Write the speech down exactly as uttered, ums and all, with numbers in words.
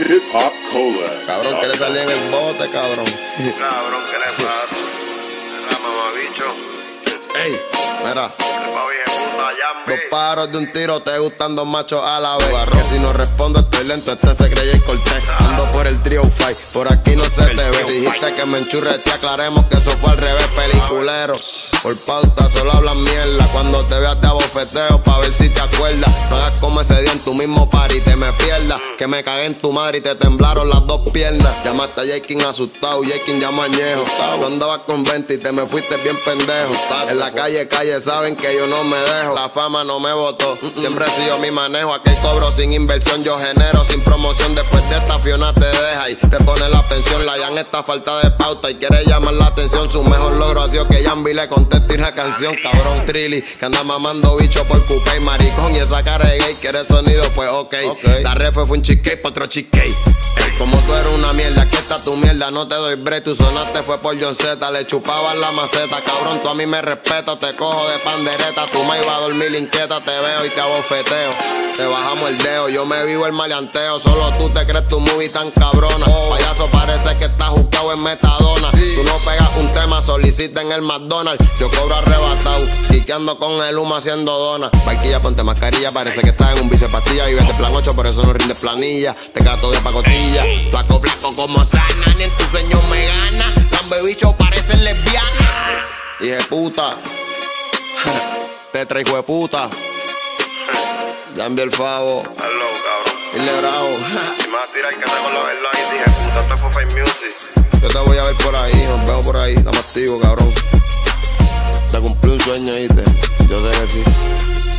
Hip Hop Cola. Cabrón, que le salía en el bote, cabrón. Cabrón, ¿qué le pasa? ¿Verdad, mamabicho? Ey, mira. Dos Dos pájaros de un tiro, te gustan dos machos a la vez. Que si no respondo estoy lento, este se creyó y corté. Ando por el trio fight, por aquí no se te ve. Dijiste que me enchurre, te aclaremos que eso fue al revés, peliculero. Por pauta solo hablan mierda. Cuando te veas te abofeteo pa' ver si te acuerdas. No hagas como ese día en tu mismo party, te me pierdas. Que me cagué en tu madre y te temblaron las dos piernas. Llamaste a Jakin asustado, Jakin llamó a Añejo. Tú andabas con veinte y te me fuiste bien pendejo. En la calle, calle saben que yo no me dejo. La fama no me votó, siempre he sido mi manejo. Aquel cobro sin inversión, yo genero sin promoción. Después de esta Fiona te deja y te pone la pensión. La Yan está falta de pauta y quiere llamar la atención. Su mejor logro ha sido que Yanbi le conteste una canción. Cabrón Trilly, que anda mamando bicho por cuca y maricón. Y esa cara de gay quiere sonido, pues ok, okay. La refe fue un cheesecake pa' otro cheesecake. Como tú eres una mierda, aquí está tu mierda, no te doy break. Tu sonaste fue por John Z, le chupabas la maceta. Cabrón, tú a mí me respetas, te cojo de pandereta. Tu ma iba a dormir inquieta, te veo y te abofeteo. Te bajamos el dedo, yo me vivo el maleanteo. Solo tú te crees tu movie tan cabrona. Payaso parece que estás juzgado en metadona. Tú no pegas un tema, solicita en el McDonald's. Yo cobro arrebatado, quiqueando con el humo haciendo donas. Barquilla, ponte mascarilla, parece que estás en un bicepastilla. Vives de plan ocho, por eso no rindes planilla. Te gato de pacotilla. Flaco, flaco como sana, ni en tu sueño me gana. Lambe bicho parecen lesbianas. Hije puta, te traigo de puta. Cambia el favo. Hello, cabrón. Dile bravo. Y me vas a tirar que te con los verlos y dije, puta, esto fue Fake Music. Yo te voy a ver por ahí, nos vemos por ahí. Estamos activos, cabrón. Te cumplí un sueño, ¿viste? Yo sé que sí.